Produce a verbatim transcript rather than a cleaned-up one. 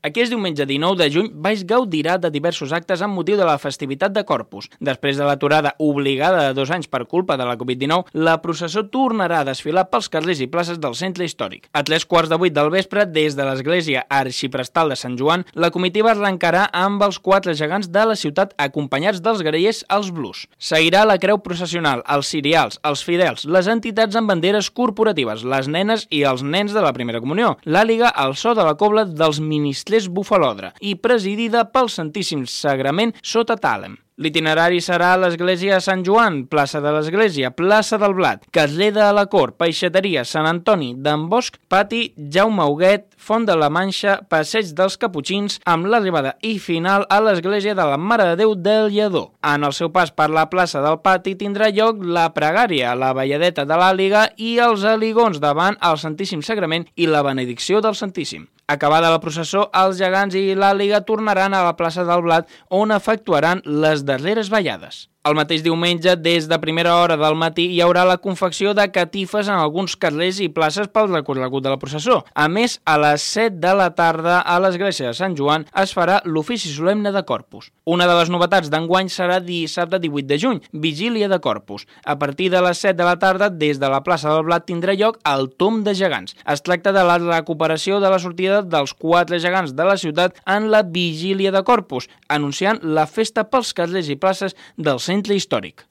Aquest diumenge dinou de juny Baix gaudirà de diversos actes amb motiu de la festivitat de Corpus. Després de l'aturada obligada de dos anys per culpa de la covid dinou, la processó tornarà a desfilar pels carrers i places del centre històric. A tres quarts de vuit del vespre, des de l'església arxiprestal de Sant Joan, la comitiva arrencarà amb els quatre gegants de la ciutat acompanyats dels grallers als blues. Seguirà la creu processional, els cirials, els fidels, les entitats amb banderes corporatives, les nenes i els nens de la primera comunió, l'àliga al so de la cobla dels ministres Bufalodre i presidida pel Santíssim Sagrament sota tàlem. L'itinerari serà a l'església Sant Joan, plaça de l'església, plaça del Blat, Casleda a la Cort, Peixateria, Sant Antoni, d'en Bosch, pati Jaume Huguet, Font de la Manxa, passeig dels Caputxins, amb l'arribada i final a l'església de la Mare de Déu del Lledó. En el seu pas per la plaça del Pati tindrà lloc la pregària, la balladeta de l'àliga i els aligons davant el Santíssim Sagrament i la benedicció del Santíssim. Acabada la processó, els gegants i l'àliga tornaran a la plaça del Blat, on efectuaran les darreres ballades. El mateix diumenge, des de primera hora del matí, hi haurà la confecció de catifes en alguns carrers i places pel recorregut de la processó. A més, a les set de la tarda, a l'església de Sant Joan, es farà l'ofici solemne de Corpus. Una de les novetats d'enguany serà dissabte divuit de juny, vigília de Corpus. A partir de les set de la tarda, des de la plaça del Blat tindrà lloc el Tom de Gegants. Es tracta de la recuperació de la sortida dels quatre gegants de la ciutat en la vigília de Corpus, anunciant la festa pels carrers i places del centre històric.